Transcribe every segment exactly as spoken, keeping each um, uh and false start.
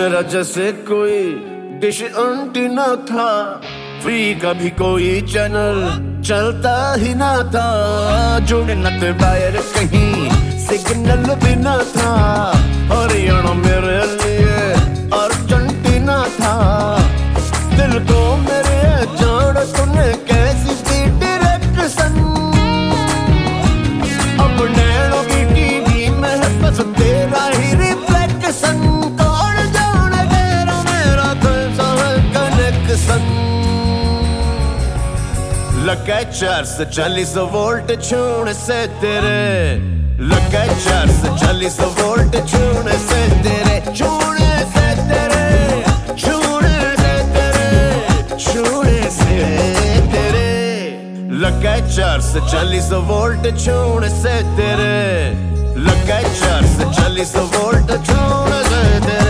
मेरा जैसे कोई डिश एंटीना था, फ्री का भी कोई चैनल चलता ही ना था। जुड़े न थे वायर कहीं सिग्नल भी ना था, हरियाणा मेरे लिए अर्जेंटीना था। दिल को मेरे जोड़ तूने कैसी दी डायरेक्शन, अब नैनों की टीवी में बस तेरा ही रिफ्लेक्शन। कौन जाने तेरा मेरा कैसा है कनेक्शन। लगा चार सौ चालीस वोल्ट छूने से तेरे, लगा चार सौ चालीस वोल्ट छूने से तेरे, छूने से तेरे, छूने से तेरे, छूने से तेरे। लगा चार सौ चालीस वोल्ट छूने से तेरे, लगा चार सौ चालीस वोल्ट छूने से तेरे।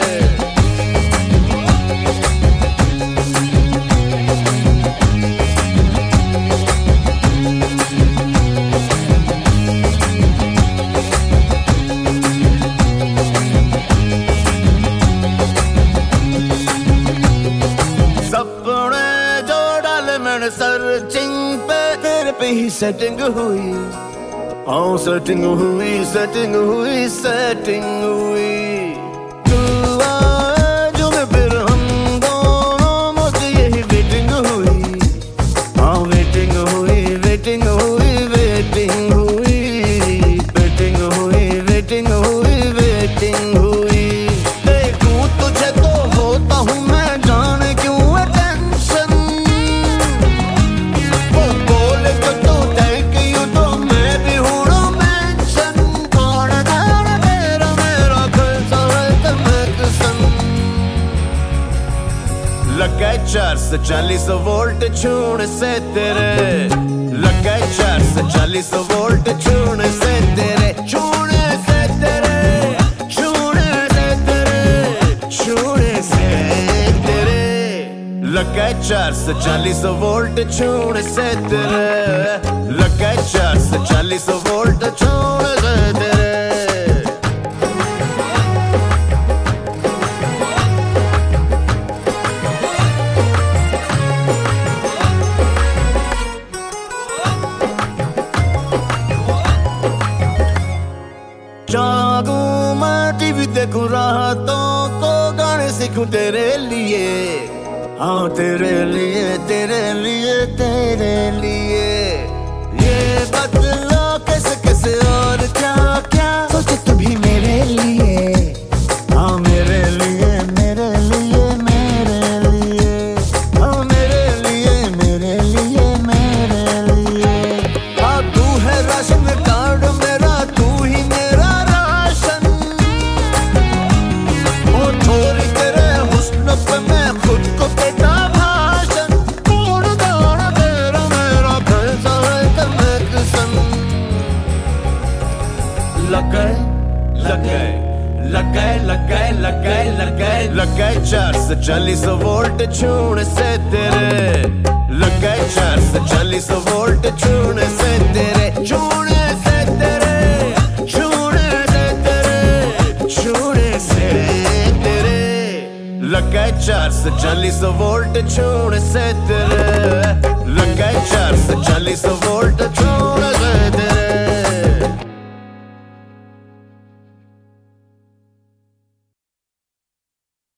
सर्चिंग पे तेरे पे ही सेटिंग हुई, हाँ सेटिंग हुई, सेटिंग हुई, सेटिंग हुई। तू आए जो मैं फिर हम दोनों मुझे यही वेटिंग हुई, हाँ वेटिंग हुई, वेटिंग हुई, वेटिंग हुई, वेटिंग हुई, वेटिंग हुई, वेटिंग हुई। देखूं तुझे तो होता हूँ मैं जाने क्यों टेंशन, वो बोले तो तू थैंक यू तो मैं भी हूँ नो मेंशन। कौन जाने तेरा मेरा कैसा है कनेक्शन। लगा चार सौ चालीस वोल्ट छूने से तेरे, लगा चार सौ चालीस वोल्ट छूने से तेरे, छूने से तेरे, छूने से तेरे, छूने से तेरे। लगा चार सौ चालीस वोल्ट छूने से तेरे, लगा चार सौ चालीस वोल्ट छूने से तेरे। जागूं मैं टीवी देखूं रातों को गाने सीखूं तेरे लिए, हाँ तेरे लिए, तेरे लिए, तेरे लिए। ये बदला कैसे कैसे और क्या क्या सोचे तू भी मेरे लिए, हाँ मेरे लिए, मेरे लिए, मेरे लिए, हाँ मेरे लिए, मेरे लिए, मेरे लिए। हाँ तू है राशन कार्ड मेरा, तू ही मेरा राशन। ओ छोरी तेरे हुस्न पे मैं खुद को देता भाषण। कौन जाने तेरा मेरा कैसा है कनेक्शन। लगा लगा लगा लगा लगा लगा लगा चार सौ चालीस वोल्ट छूने से तेरे, लगा चार सौ चालीस वोल्ट छूने से तेरे, छूने से तेरे, छूने से तेरे, छूने से तेरे। लगा चार सौ चालीस वोल्ट छूने से तेरे, लगा चार सौ चालीस वोल्ट छूने